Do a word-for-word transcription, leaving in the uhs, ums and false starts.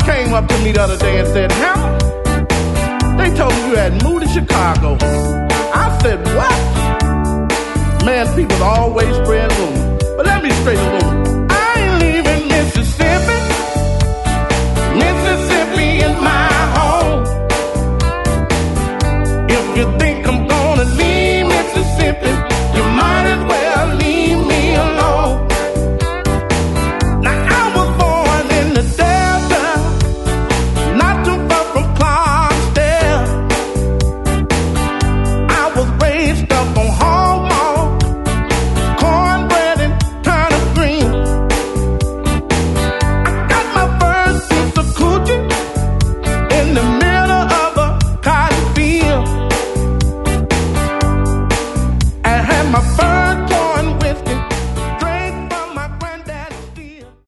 came up to me the other day and said, Hammer, they told me you had moved to Chicago. I said, what? Man, people always spread rumors. But let me straighten the